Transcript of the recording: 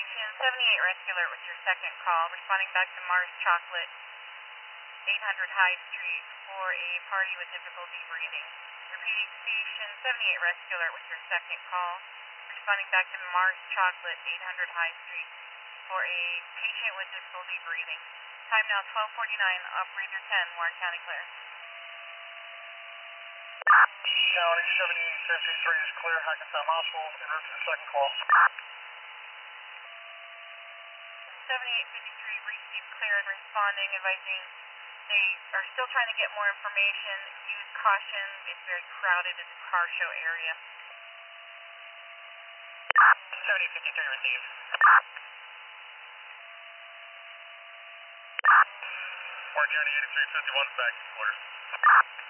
Station 78 Rescue Alert with your second call, responding back to Mars Chocolate, 800 High Street for a party with difficulty breathing. Repeating, Station 78 Rescue Alert with your second call, responding back to Mars Chocolate, 800 High Street for a patient with difficulty breathing. Time now 12:49, operator 10, Warren County clear. County 7053 is clear, Hackensack Hospital, en route to the second call. 7853 received clear and responding, advising they are still trying to get more information. Use caution, it's very crowded in the car show area. 7053 received. Warren County 8351 back quarters.